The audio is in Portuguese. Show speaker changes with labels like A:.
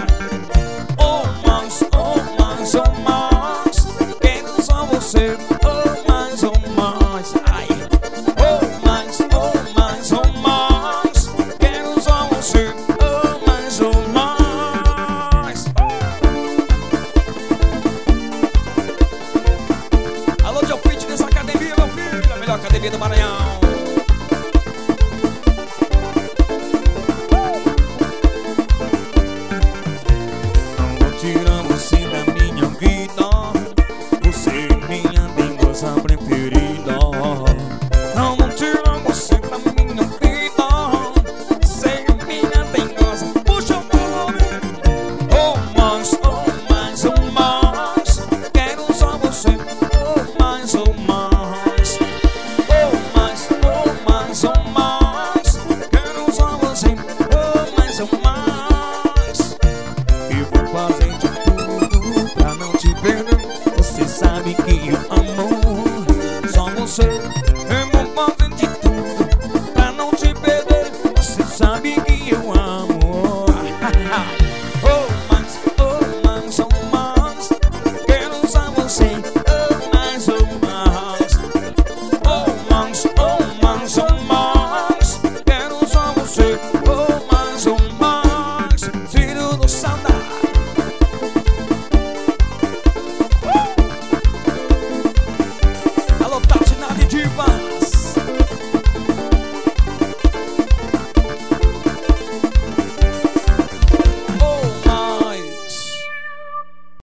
A: Oh, mais, oh, mais, oh, mais. Quero só você. Oh, mais, oh, mais. Ai. Oh, mais, oh, mais, oh, mais. Quero só você. Oh, mais, oh, mais. Alô, Joe Fit nessa academia, meu filho. A melhor academia do Maranhão. Tirando você da minha vida, você é minha dengosa preferida. Não vou tirar você da minha vida, você é minha dengosa. Puxa o nome. Oh, mais, oh, mais, oh, mais. Quero só você. Oh, mais, oh, mais. Oh, mais, oh, mais, oh, mais. Quero só você. Oh, mais, oh, mais. E vou fazer